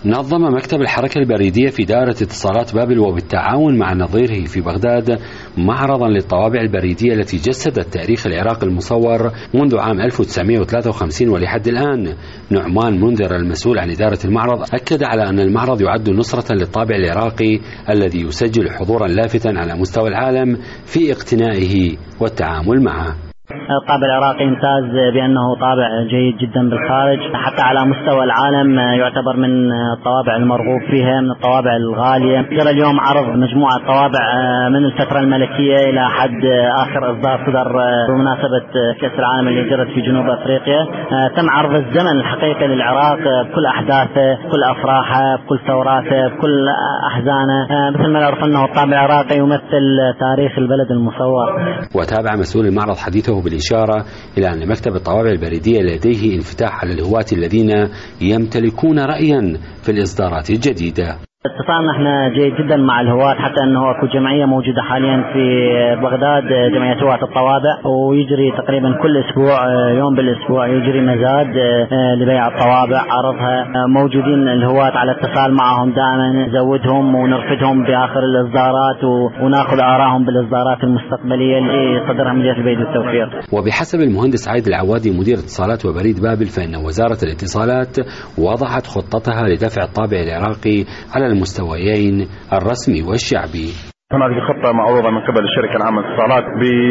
نظم مكتب الحركة البريدية في دائرة اتصالات بابل وبالتعاون مع نظيره في بغداد معرضا للطوابع البريدية التي جسدت تاريخ العراق المصور منذ عام 1953 ولحد الآن. نعمان منذر المسؤول عن إدارة المعرض أكد على أن المعرض يعد نصرة للطابع العراقي الذي يسجل حضورا لافتا على مستوى العالم في اقتنائه والتعامل معه. الطابع العراقي يمتاز بأنه طابع جيد جدا بالخارج، حتى على مستوى العالم يعتبر من الطوابع المرغوب فيها، من الطوابع الغالية. جرى اليوم عرض مجموعة طوابع من الفترة الملكية إلى حد آخر إصدار صدر بمناسبة كأس العالم اللي جرت في جنوب أفريقيا. تم عرض الزمن الحقيقي للعراق بكل أحداثه، بكل أفراحه، بكل ثوراته، بكل أحزانه. مثل ما نعرف أنه الطابع العراقي يمثل تاريخ البلد المصور. وتابع مسؤول المعرض حديثه بالإشارة إلى أن مكتب الطوابع البريدية لديه انفتاح على الهواة الذين يمتلكون رأيا في الإصدارات الجديدة. اتصالنا احنا جيد جدا مع الهواة، حتى انه اكو جمعيه موجوده حاليا في بغداد، جمعيه هواة الطوابع، ويجري تقريبا كل اسبوع يوم بالاسبوع يجري مزاد لبيع الطوابع عرضها. موجودين الهواة على اتصال معهم دائما، نزودهم ونرفدهم باخر الاصدارات وناخذ ارائهم بالاصدارات المستقبليه اللي صدرها مديريه البريد والتوفير. وبحسب المهندس عايد العوادي مدير اتصالات وبريد بابل، فان وزاره الاتصالات وضعت خطتها لدفع الطابع العراقي على المستويين الرسمي والشعبي. هناك خطة معروضة من قبل الشركة العامة للاتصالات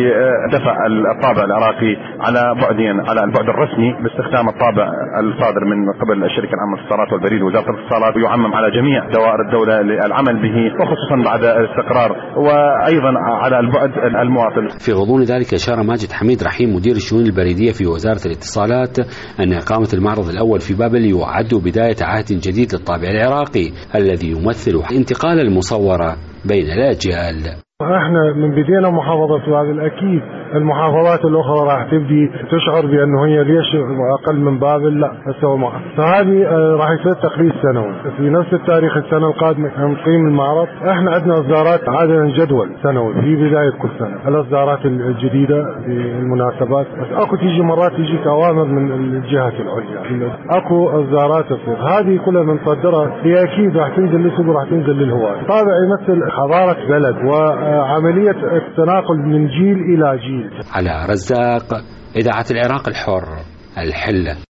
بدفع الطابع العراقي على بعدين، على البعد الرسمي باستخدام الطابع الصادر من قبل الشركة العامة للاتصالات والبريد ووزارة الاتصالات، ويعمم على جميع دوائر الدولة للعمل به، وخصوصا بعد الاستقرار، وأيضا على البعد المواطن. في غضون ذلك أشار ماجد حميد رحيم مدير الشؤون البريدية في وزارة الاتصالات أن إقامة المعرض الأول في بابل يعد بداية عهد جديد للطابع العراقي الذي يمثل انتقال المصورة بين الأجيال. احنا من بدينا محافظة بابل، اكيد المحافظات الاخرى راح تبدي تشعر بانه هي ليش اقل من بابل، لا هسه معه. فهذه راح يصير تقليد سنوي في نفس التاريخ السنه القادمه نقيم المعرض. احنا عندنا اصدارات عاده جدول سنوي في بدايه كل سنه، الاصدارات الجديده للمناسبات، بس اكو تيجي مرات تجيك اوامر من الجهات العليا، اكو اصدارات تصير، هذه كلها بنصدرها، هي اكيد راح تنزل للسوق وراح تنزل للهواة. طابع يمثل حضاره بلد وعمليه التناقل من جيل الى جيل. على رزاق، إذاعة العراق الحر، الحلة.